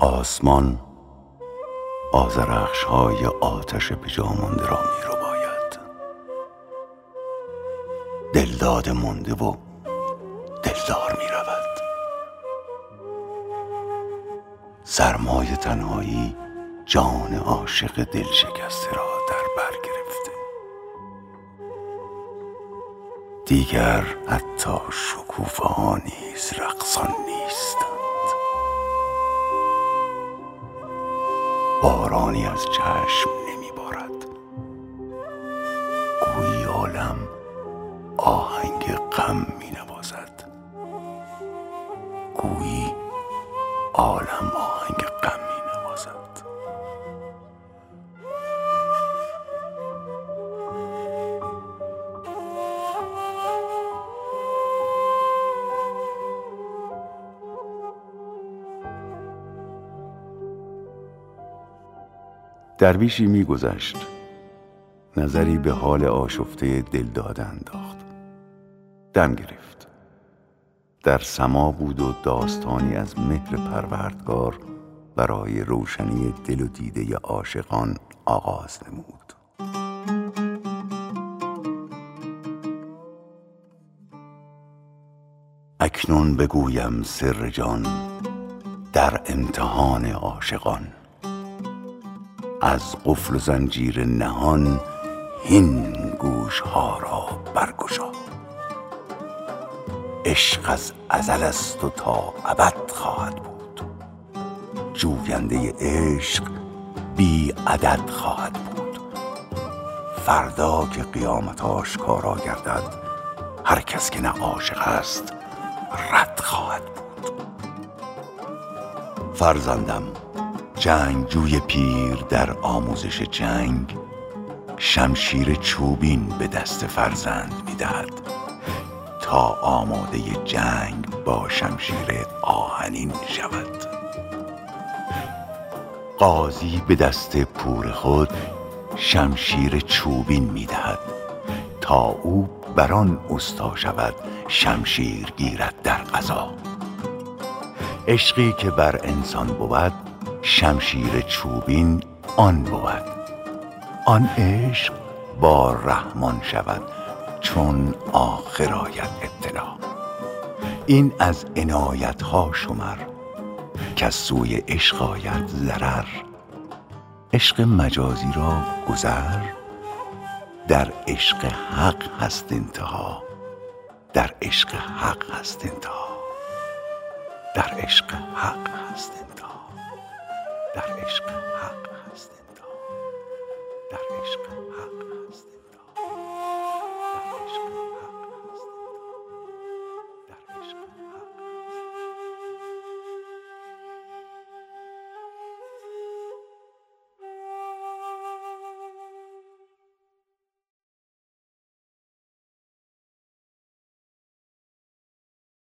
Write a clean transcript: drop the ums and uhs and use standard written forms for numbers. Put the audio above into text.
آسمان آذرخش‌های آتش به جا مانده را می رو باید. دلداده مانده و دلدار می رود. سرمای تنهایی جان عاشق دل شکسته را در بر گرفته. دیگر حتی شکوفه ها نیز رقصان نیستند. بارانی از چشم نمی بارد. گویی عالم آهنگ غم می نوازد. گویی عالم آهنگ غم می نوازد. درویشی می گذشت، نظری به حال آشفته دلداده انداخت. دم گرفت. در سما بود و داستانی از مهر پروردگار برای روشنی دل و دیده عاشقان آغاز نمود. اکنون بگویم سر جان در امتحان عاشقان. از قفل و زنجیر نهان هین گوشها را برگشا. عشق از ازل است و تا ابد خواهد بود. جوینده عشق بی عدد خواهد بود. فردا که قیامت آشکارا گردد، هر کس که نه عاشق است رد خواهد بود. فرزندم، جنگجوی پیر در آموزش جنگ شمشیر چوبین به دست فرزند می‌دهد تا آماده جنگ با شمشیر آهنین شود. قاضی به دست پور خود شمشیر چوبین می‌دهد تا او بر آن استا شود، شمشیر گیرد در قضا. عشقی که بر انسان بود، شمشیر چوبین آن بود. آن عشق با رحمان شود چون آخر آید ابتلا. این از عنایت ها شمر که سوی عشق آید ضرر. عشق مجازی را گذر، در عشق حق هست انتها. در عشق حق هست انتها. در عشق حق هست انتها. در عشق حق هست انتها. در عشق حق هست.